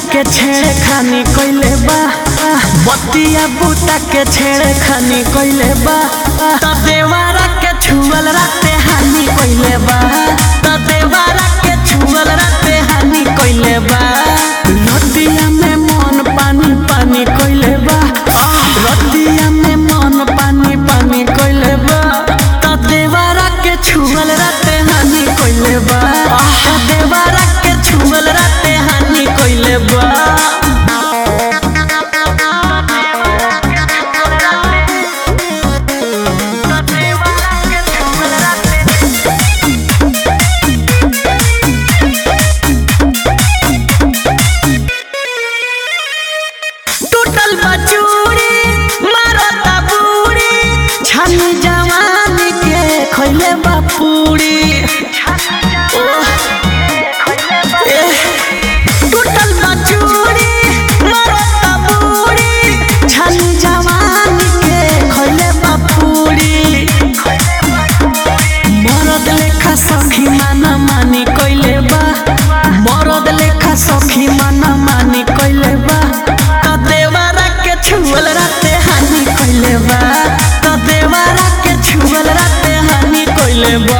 के छेड़े खानी कोइले बा बतिया बूता के छेड़े खानी कोइले बा त देवारा के छुअल राते हानि कोइले बा त देवारा के छुअल राते हानि कोइले बा रतिया में मन पानी पानी कोइले बा रतिया में मन पानी पानी कोइले बा त देवारा के छुअल राते हानि कोइले बा त देवारा के छुअल राते हानि कोइले बा टूटल बचूरी मारता बूढ़ी छानी जवानी के खोइले बापूरी टूटल बचूरी मारता बूढ़ी छानी जवानी के खोइले बापूरी मरद लेखा सखी माना मानी कोइले बा मरद लेखा सखी माना मानी कोइले बा छुअल राते हानि कोइले बा त देवारा के छुअल राते हानि कोइले बा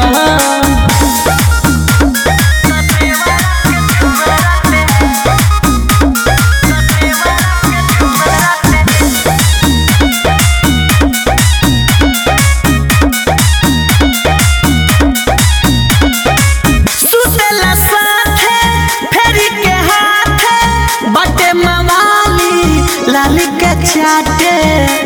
सुतेला साथे फेरी के हाथे बटे मवाली लाली के चाटे